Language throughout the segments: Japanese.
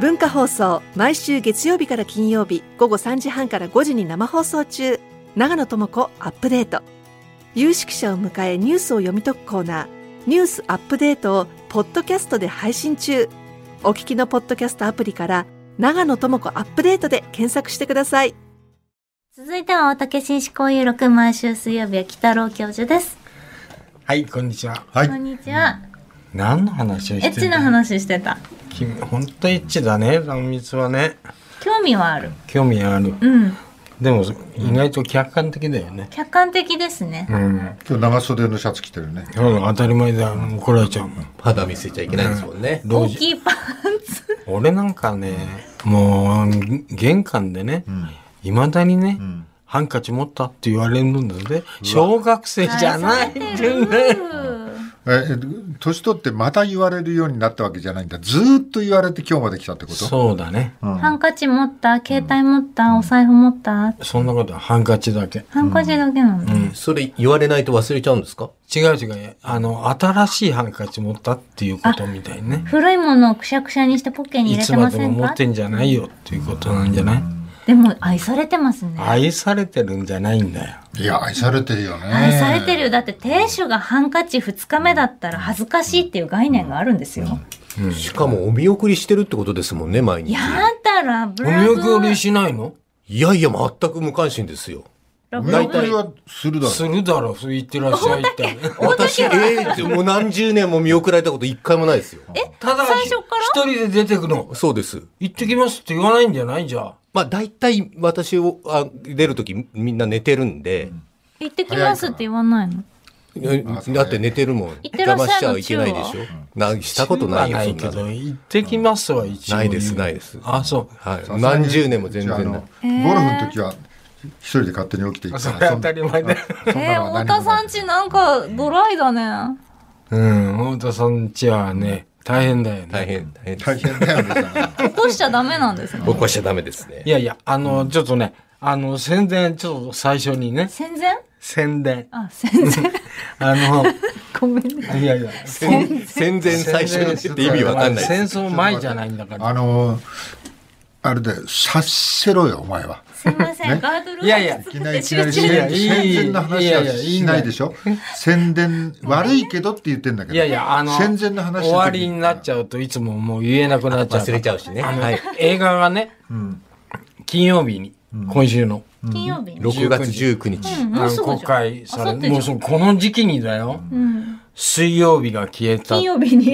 文化放送、毎週月曜日から金曜日午後3時半から5時に生放送中。長野智子アップデート。有識者を迎えニュースを読み解くコーナー、ニュースアップデートをポッドキャストで配信中。お聞きのポッドキャストアプリから長野智子アップデートで検索してください。 続いては大竹新思考有録、毎週水曜日は北郎教授です。 はい、こんにちは。 こんにちは。 何の話をしてる？ エッチな話してた。 君本当エッチだね、壇蜜はね。 興味はある。 興味ある。 うん。 でも意外と客観的だよね。 客観的ですね。 うん。 今日長袖のシャツ着てるね。 当たり前だよ。怒られちゃうもん。 肌見せちゃいけないですもんね。 大きいパンツ。 俺なんかね、もう玄関でね、いまだにね、ハンカチ持ったって言われるので、小学生じゃないんだよね。 年取ってまた言われるようになったわけじゃないんだ。ずーっと言われて今日まで来たってこと？ そうだね。 ハンカチ持った、携帯持った、お財布持った。 そんなことはハンカチだけ。 ハンカチだけなんだ。 それ言われないと忘れちゃうんですか？ 違う。新しいハンカチ持ったっていうことみたいね。 古いものをくしゃくしゃにしてポッケに入れてませんか？ いつまでも持ってんじゃないよっていうことなんじゃない？ でも愛されてますね。 愛されてるんじゃないんだよ。 いや、愛されてるよね。 愛されてるよ。だって亭主がハンカチ2日目だったら恥ずかしいっていう概念があるんですよ。 しかもお見送りしてるってことですもんね、毎日。 やだら、ブおラ見送りしないの？ いやいや、全く無関心ですよ。 お見送りはするだろう。 するだろう。そう言ってらっしゃいって。 私、ってもう何十年も見送られたこと一回もないですよ。 ただ最初から一人で出てくの。 そうです。 行ってきますって言わないんじゃない？じゃあ。 まあ大体私を出るときみんな寝てるんで。 行ってきますって言わないの？ だって寝てるもん。 ってらっしゃいの邪魔しちゃいけないでしょ。したことないよ、そんなの。 行ってきますは一応ないです。 あ、そう。 はい。何十年も全然ない。 ゴルフの時は一人で勝手に起きていったそれ当たり前だよ。 太田さんちなんかドライだね。 太田さんちはね、大変だよね。 大変大変だよね。 起こしちゃダメなんですね。 起こしちゃダメですね。 いやいや、ちょっとね、宣伝、ちょっと最初にね。 戦前？ 宣伝。 あ、戦前。ごめんね。 いやいや、 戦前最初にって意味わかんない。 戦争前じゃないんだから。 あれで察せろよ、お前は。 すいません、ガードルいやいや、 いきなり宣伝の話はしないでしょ。宣伝悪いけどって言ってんだけど。 いやいや、 宣伝の話終わりになっちゃうといつももう言えなくなっちゃう。 忘れちゃうしね。 はい。映画がね、金曜日に、今週の金曜日に 6月19日公開される。もうこの時期にだよ。水曜日が消えた。 金曜日に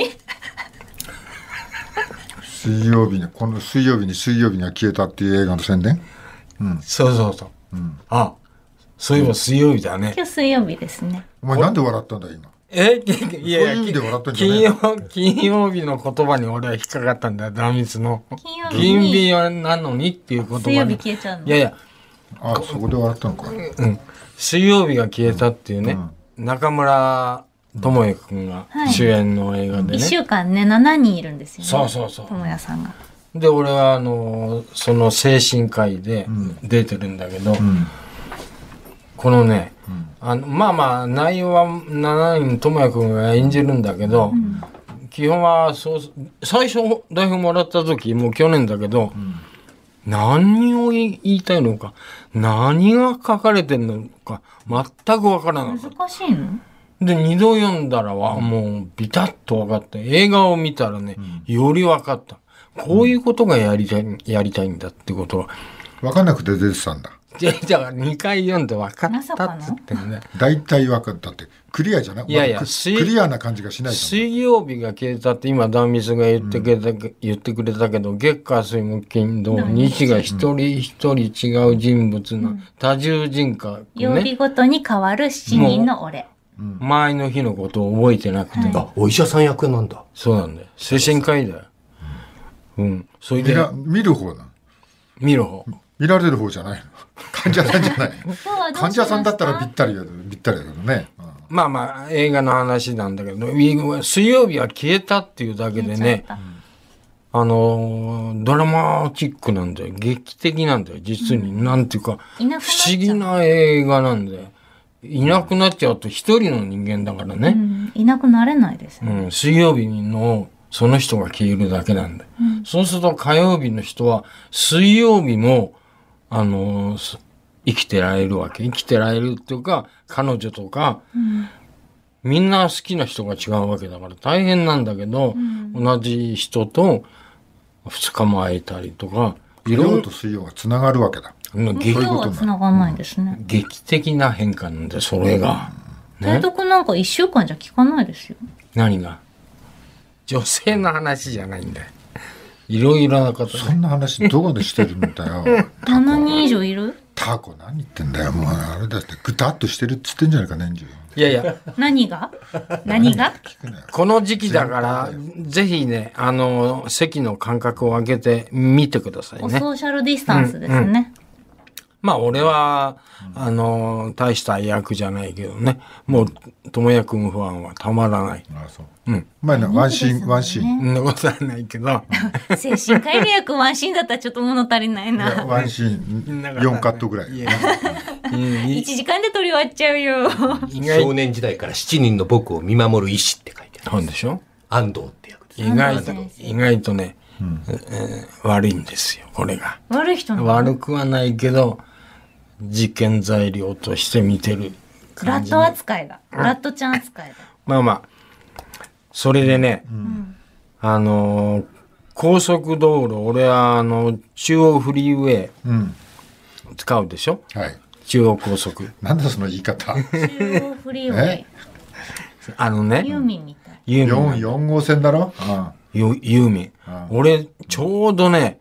この水曜日には消えたっていう映画の宣伝。 そう。あ、そういえば水曜日だね。 今日水曜日ですね。 お前なんで笑ったんだ今。 いやいや、 そういう意味で笑ったんじゃない金曜日の言葉に俺は引っかかったんだよ、壇蜜の。 金曜日なのにっていう言葉に。 水曜日消えちゃうの。 いやいや。 あ、そこで笑ったのか。 水曜日が消えたっていうね、中村智也くんが主演の映画でね。 1週間ね、7人いるんですよね。 そう。 智也さんが。 で、俺はその精神科医で出てるんだけど、このね、まあ内容は7人智也くんが演じるんだけど、基本は最初台本もらった時、もう去年だけど、何を言いたいのか、何が書かれてるのか全くわからなかった。 難しいの？ で、2度読んだらもうビタッと分かって、映画を見たらね、より分かった。こういうことがやりたいんだってことは。 分かんなくて出てたんだ。 じゃあ2回読んで分かったっつってね。 大体分かったって、クリアじゃない？ いやいや、 クリアな感じがしないじゃん。 水曜日が消えたって今、壇蜜が言ってくれたけど、月火水木金土、日が一人一人違う人物の多重人格、 曜日ごとに変わる7人の俺。 前の日のことを覚えてなくて。 あ、お医者さん役なんだ。 そうなんだよ。精神科医だよ。それで。 見る方なの？ 見る方。 見られる方じゃないの？患者さんじゃない。患者さんだったらぴったりだけどね。 まあ映画の話なんだけど、水曜日は消えたっていうだけでね、ドラマチックなんだよ。劇的なんだよ。実に、なんていうか、不思議な映画なんだよ。いなくなっちゃうと一人の人間だからね。 いなくなれないですね。 水曜日のその人が消えるだけなんだよ。 そうすると火曜日の人は水曜日も、生きてられるわけ。生きてられるっていうか、彼女とか、みんな好きな人が違うわけだから大変なんだけど、同じ人と2日も会えたりとか、 火曜と水曜がつながるわけだ。 劇今日は繋がんないですね。 劇的な変化なんで、それが。 提督なんか1週間じゃ聞かないですよ。 何が？女性の話じゃないんだよ。いろいろなことそんな話どこでしてるんだよ。 7人以上いる？ タコ何言ってんだよ。もうあれだってぐたっとしてるっつってんじゃないか年中。 いやいや、 何がこの時期だから、ぜひね、席の間隔を空けて見てくださいね。 ソーシャルディスタンスですね。 まあ、俺は、大した役じゃないけどね。もう、智也くんファンはたまらない。 ああそう。前のワンシーン、ワンシーン。 そんなことはないけど。 精神科医の役ワンシーンだったらちょっと物足りないな。 ワンシーン4カットぐらい。 1時間で撮り終わっちゃうよ。 少年時代から7人の僕を見守る医師って書いてある。 そうでしょ？ 安藤って役です。 意外とね、悪いんですよ、これが。 悪い人なの？ 悪くはないけど、実験材料として見てる感じ。 ラット扱いだ。ラットちゃん扱いだ。 まあまあ、それでね、高速道路、俺は中央フリーウェイ使うでしょ？ はい。 中央高速。 なんだその言い方。 中央フリーウェイ。ユーミンみたい。 4号線だろ？ ユーミン。俺、ちょうどね、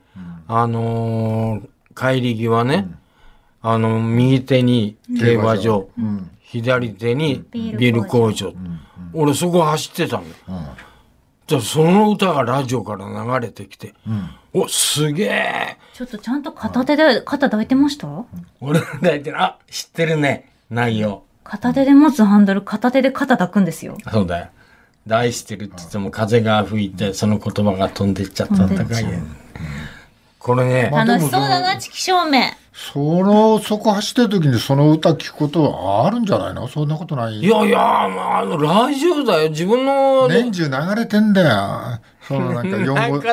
帰り際ね、右手に競馬場、左手にビール工場。俺そこ走ってたの。じゃあその歌がラジオから流れてきて、お、すげえ。 ちょっとちゃんと片手で肩抱いてました？ 俺が抱いてる。あ、知ってるね、内容。 片手で持つハンドル、片手で肩抱くんですよ。 そうだよ。大してるって言っても風が吹いてその言葉が飛んでっちゃったんだから。これね。 楽しそうだな、チキ照明。 そこ走ってる時にその歌聞くことはあるんじゃないの？そんなことない。 いやいや、ラジオだよ。自分の。 年中流れてんだよ。そのなんか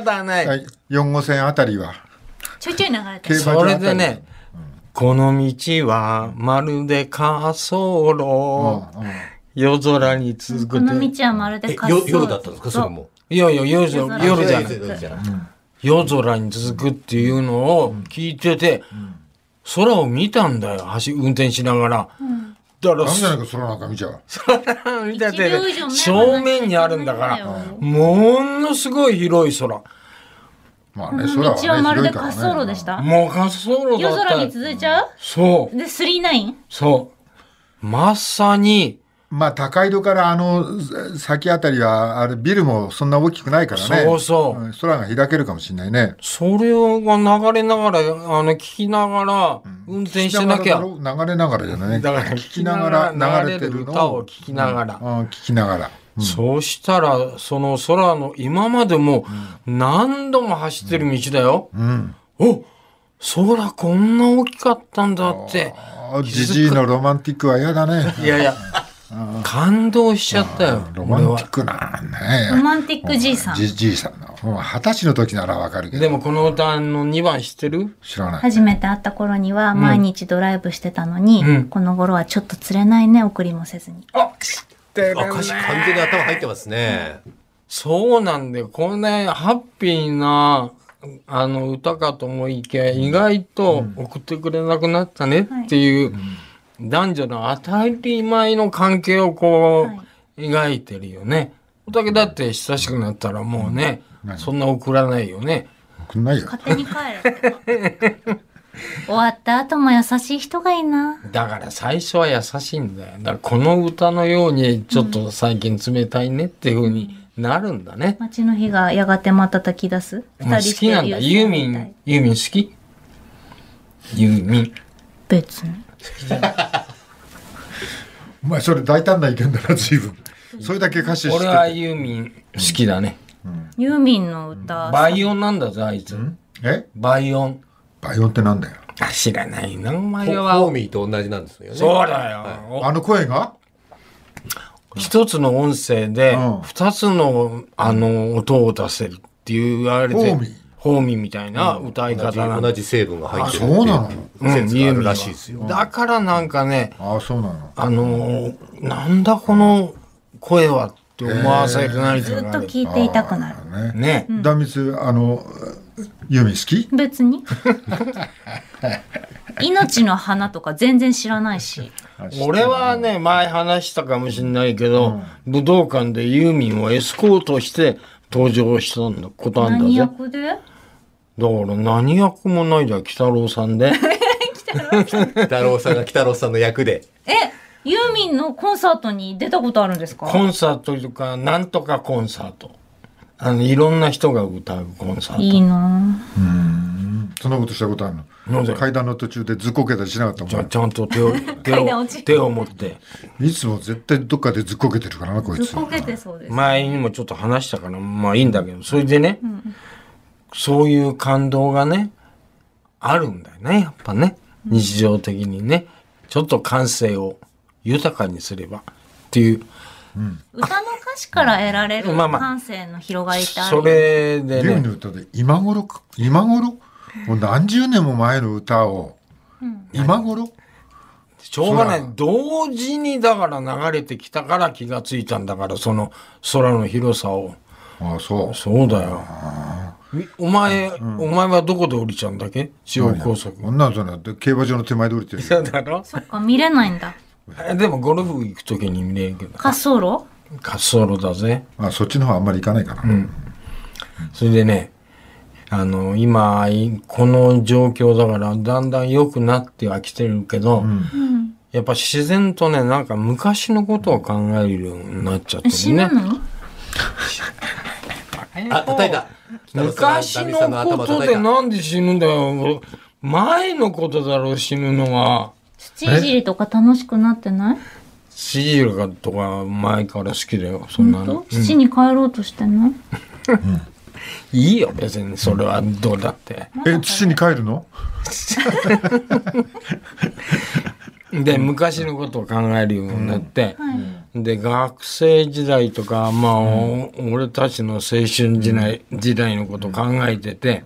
4号線あたりは。 ちょいちょい流れてる。 それでね、この道はまるで滑走路。夜空に続く。 この道はまるで滑走路。 夜だったんですかそれも？ いやいや、夜じゃない。夜空に続くっていうのを聞いてて、空を見たんだよ。運転しながら。だから、 なんじゃないか、空なんか見ちゃう。 空見てて、正面にあるんだから、ものすごい広い空。 まあね、 この道はまるで滑走路でした？ もう滑走路だった。 夜空に続いちゃう？ そう。 で、39？ そう。まさに、 まあ高井戸から先あたりはあれビルもそんな大きくないからね。 そうそう。 空が開けるかもしれないね。 それが流れながら聞きながら運転してなきゃ。 流れながらじゃないね。 だから聞きながら流れてる歌を聞きながら。 聞きながら。 そうしたらその空の今までも何度も走ってる道だよ。お、空こんな大きかったんだって。 ジジイのロマンティックは嫌だね。 いやいや。感動しちゃったよ。 ロマンティックなね。 ロマンティックじいさん。 じいさんの。もう20歳の時ならわかるけど。 でもこの歌の2番知ってる？ 知らない。 初めて会った頃には毎日ドライブしてたのに、この頃はちょっと釣れないね、送りもせずに。 あ、知ってるね。 歌詞完全に頭入ってますね。 そうなんだよ。これね、ハッピーな、歌かと思いきや、意外と送ってくれなくなったねっていう、男女の当たり前の関係をこう、描いてるよね。だけだって親しくなったらもうね、そんな送らないよね。 送んないよ。 勝手に帰る。終わった後も優しい人がいいな。 だから最初は優しいんだよ。だからこの歌のようにちょっと最近冷たいねっていう風になるんだね。 街の日がやがて瞬き出す。 好きなんだ。ユーミン好き？ユーミン。 別に。 お前それ大胆な意見だな、随分。それだけ歌詞知ってて。 俺はユーミン好きだね。 ユーミンの歌。 バイオンなんだぞ、あいつ。バイオン。 バイオンってなんだよ。 知らないな、お前は。 ホーミーと同じなんですよね。 そうだよ。 あの声が一つの音声で二つの音を出せるって言われて。 ホーミーみたいな歌い方なんで、 同じ成分が入ってるそうなの。 説があるらしいですよ。 だからなんかね、 ああ、そうなの。 なんだこの声はって思わせる何ずっかがある。 と聞いていたくなる。 ね。 ね。 壇蜜、ユーミン好き？ 別に命の花とか全然知らないし。 俺はね、前話したかもしれないけど、武道館でユーミンをエスコートして登場したことあんだ何ぜ。 役で？ だから何役もないじゃん、鬼太郎さんで。 北郎さんが北郎さんの役で。 ユーミンのコンサートに出たことあるんですか？ コンサートとか、なんとかコンサート。いろんな人が歌うコンサート。 いいなそんなことしたことあるなんでの？階段の途中でずっこけたりしなかったもん。 ちゃんと手を持って。 いつも絶対どっかでずっこけてるからな、こいつ。 ずっこけてそうです。 前にもちょっと話したから、まあいいんだけど、それでね、そういう感動がね、あるんだよね、やっぱね。日常的にね、ちょっと感性を豊かにすればっていう。 歌の歌詞から得られるまあまあ感性の広がりってあるそれでユーミンね、 の歌で今頃もう何十年も前の歌を、今頃しょうがない。同時にだから流れてきたから気がついたんだから、その空の広さを。 ああ、そう。 そうだよ。お前はどこで降りちゃうんだっけ？中央高速。 こんなのそんな競馬場の手前で降りてるよ。 そうだろ？ そっか、見れないんだ。 でもゴルフ行くときに見れるけど。 滑走路？ 滑走路だぜ。 あ、そっちの方あんまり行かないかな。 それでね、今、この状況だからだんだん良くなってはきてるけど、やっぱ自然とね、なんか昔のことを考えるようになっちゃってるね。 死ぬの？ あ、叩いた。 昔のことでなんで死ぬんだよ。前のことだろう、死ぬのは。 土いじりとか楽しくなってない？ シジルとか前から好きだよ、そんなの。 土に帰ろうとしてない？ いいよ、別にそれはどうだって。 土に帰るの？ で、昔のことを考えるようになって、で、学生時代とか、まあ、俺たちの青春時代のことを考えてて、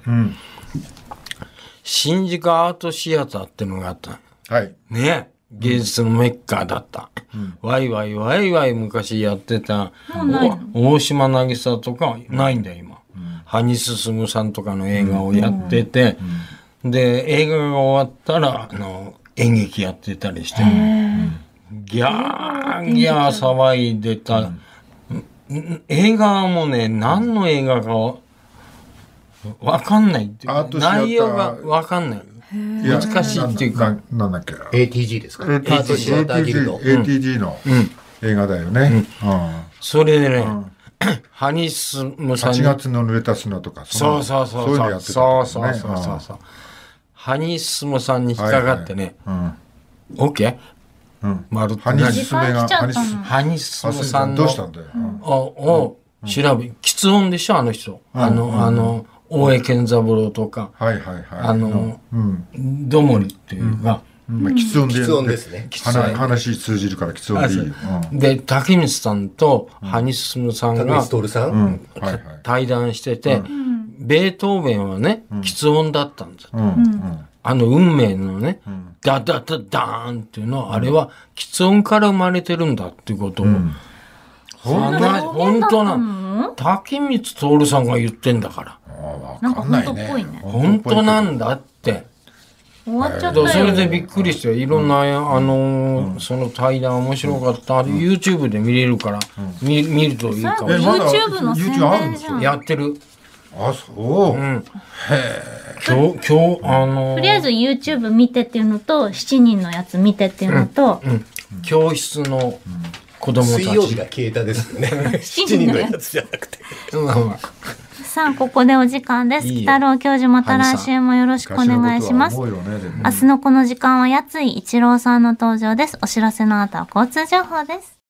新宿アートシアターってのがあった。 はい。 ね、芸術のメッカーだった。ワイワイ昔やってた、大島渚とかないんだよ、今。羽生進さんとかの映画をやってて、で、映画が終わったら、演劇やってたりして、ギャー騒いでた。映画もね、何の映画かわかんないっていうか、内容がわかんない。難しいっていうか。 なんだっけ。 ATG ですか？アートシアターギルド。 ATG の映画だよね。 それでね、羽生進さんに。 8月の濡れた砂とか。 そう。 そういうのやってたんだよね。 そう。羽生進さんに引っかかってね、OK？丸って何？羽生進さんの。 どうしたんだよ。 を調べ、喫音でしょ、あの人。大江健三郎とか、どもりっていうか、 喫音ですね。 話通じるから喫音でいいよ。 で、竹光さんと羽生進さんが対談してて、ベートーベンはね、喫音だったんです。運命のね、ダダダダーンっていうのは、あれは喫音から生まれてるんだっていうことを、本当なの？竹光徹さんが言ってんだから。 なんか本当っぽいね。 本当なんだって。 終わっちゃったよ。 それでびっくりして、いろんな、その対談面白かった。YouTube で見れるから、見るといいかも。 YouTube の宣伝じゃん。 やってる。 あ、そう。 今日、 とりあえず YouTube 見てっていうのと、7人のやつ見てっていうのと、 教室の子供たち。 水曜日が消えたですよね。7人のやつじゃなくて。 さあ、ここでお時間です。北郎教授、また来週もよろしくお願いします。明日のこの時間は、やつい一郎さんの登場です。お知らせの後は交通情報です。